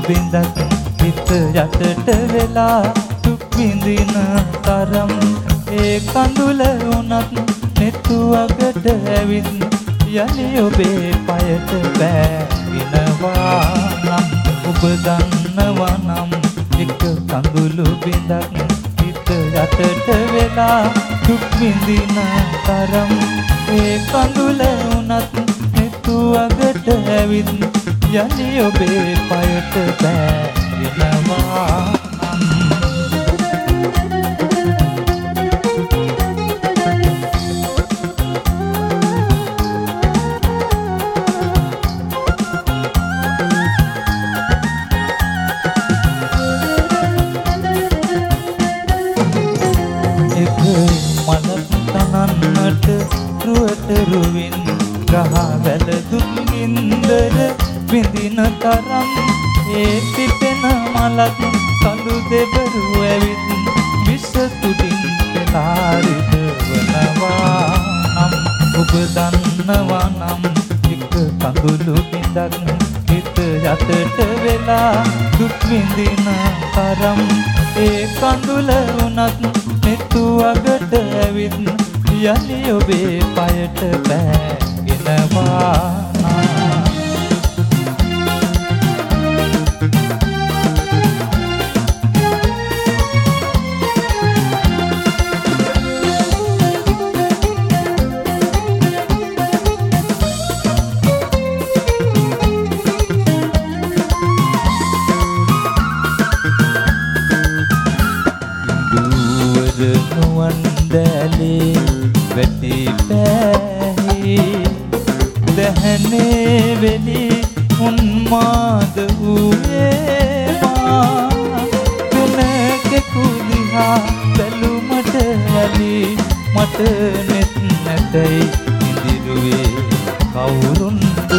බිඳක් හිත යටට වෙලා දුක් විඳින තරම් ඒ කඳුල වුණත් නෙතුවකට ඇවිත් යලි ඔබේ පයට බෑගෙනවා නම් ඔබ දන්නවා නම් එක කඳුළු බිඳක් හිත යටට වෙලා දුක් විඳින තරම් ඒ කඳුල වුණත් නෙතුවකට ඇවිත් යලි ඔබේ පයට බෑගෙනවා රුවින් ගහ වැල දුක් ගින්දර විඳින තරම් ඒ පිපෙන මලක් කඳු දෙබරු ඇවිත් විස තුඩින් පෙලාරිද වනවා නම් ඔබ දන්නවා නම් එක කඳුළු බිඳක් හිත යටට වෙලා දුක් විඳින තරම් ඒ කඳුල වුණත් නෙතුවකට ඇවිත් යලි ඔබේ පයට බෑගෙනවා දුවර නුවන් දැලේ වැටි පැහි දැහනේ වෙලි උන්මාද වූයේ මා කෙනෙකු දිහා බැලුමට යලි මට නෙත් නැතයි ඉදිරුවේ කවුරුන්ද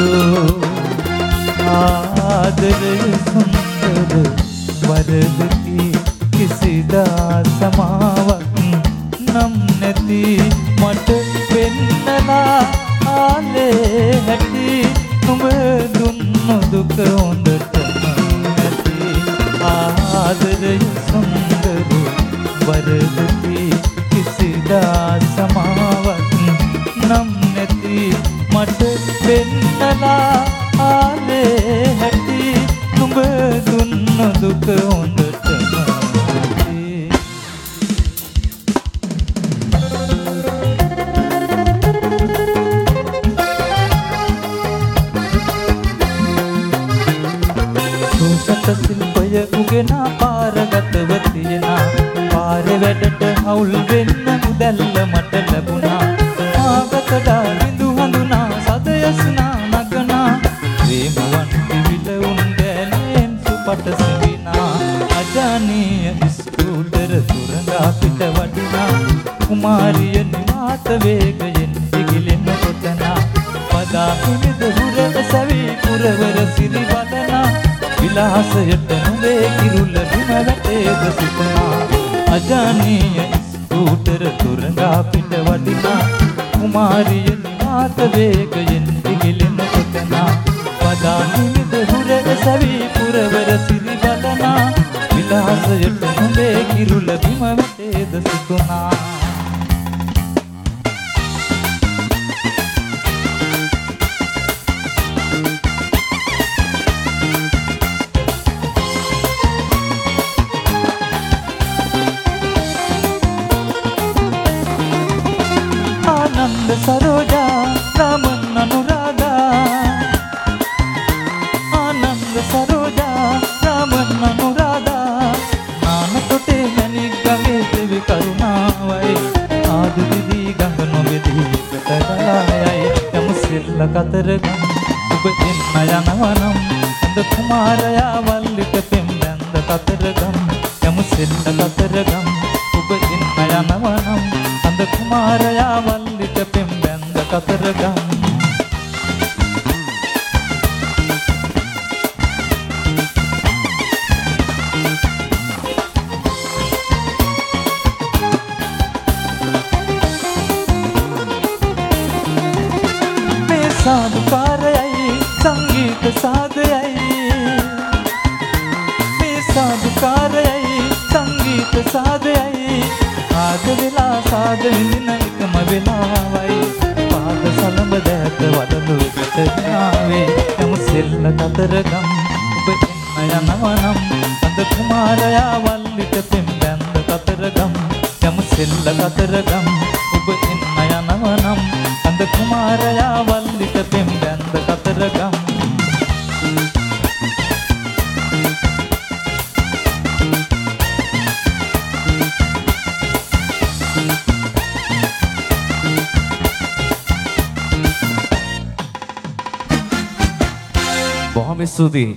ආදරය සුන්දර වරදකි කිසිදා සමාවක් නම් නැති මට වෙන්නලා ආලේ හැටි නුඹ දුන්නු දුක හොඳටම නැති ආදරය සුන්දර වරදකි කිසිදා සමාවක් නම් නැති මට වෙන්නලා ආලේ හැටි නුඹ දුන්නු දුක හොඳටම සිල්පය උගෙන පාරගතව තියෙනා පාරේ වැඩට හවුල් වෙන්න උදැල්ල මට ලැබුණා ආගතඩා බිඳු හඳුනා සදයස්නා නගනා ප්‍රේමවන් පිවිල උන් දැනෙන් සුපට සිඳිනා අජානීය ස්කූටර් තුරඟා පිට වඩිනා කුමාරිය නිවාත වේගයෙන් ඉගිලෙන කොතනා පදා හිමිද හුරව සැවි පුරවර සිරි වදනා විලාසයට නුඹේ කිරුල බිම වැටේද සිතනා අජානීය ස්කූටර් තුරඟා පිට වඩිනා කුමාරිය නිවාත වේගයෙන් ඉගිලෙන කොතනා පදා හිමිද හුරව සැවි පුරවර සිරි වදනා විලාසයට නුඹේ කිරුල බිම වැටේද සිතනා सरोजा रामन अनुराधा आनंद सरोजा रामन अनुराधा नान तोटे मनी गंगे देवी करुणावै आदि दीदी गंग नोबेदी कतराय यम सिल्ल कतरगम उब इन्नयनवनम अंद कुमारया वल्लिक पिंबंद कतरगम यम सिल्ल कतरगम उब इन्नयनवनम अंद कुमारया वल्लिक पिंबंद कतरगम साधुकारयයි संगीत साधयයි සාදයයි ආද වෙලා සාද විඳින එකම වෙලාවයි පාද සලඹ දැත වදලු පිටනාවේ යමු සෙල්ල කතරගම් ඔබ එන්න යනවනම් අද කුමාරයා වල්ලිට පෙම් බැන්ද කතරගම් යමු සෙල්ල කතරගම් ඔබ එන්න යනවනම් අද කුමාරයා වල්ලිට පෙම් බැන්ද කතරගම් බොහොම ස්තුතියි